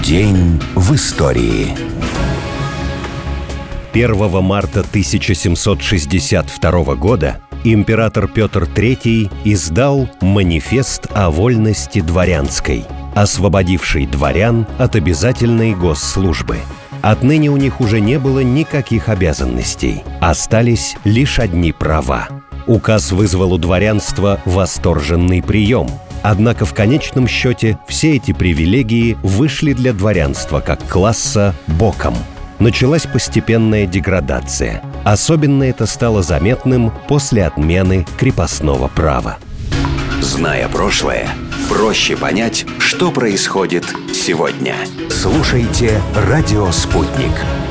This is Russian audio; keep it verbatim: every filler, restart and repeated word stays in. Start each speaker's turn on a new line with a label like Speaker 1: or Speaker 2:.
Speaker 1: День в истории.
Speaker 2: первого марта тысяча семьсот шестьдесят второго года император Петр Третий издал манифест о вольности дворянской, освободивший дворян от обязательной госслужбы. Отныне у них уже не было никаких обязанностей, остались лишь одни права. Указ вызвал у дворянства восторженный прием. Однако в конечном счете все эти привилегии вышли для дворянства как класса боком. Началась постепенная деградация. Особенно это стало заметным после отмены крепостного права.
Speaker 1: Зная прошлое, проще понять, что происходит сегодня. Слушайте «Радио Спутник».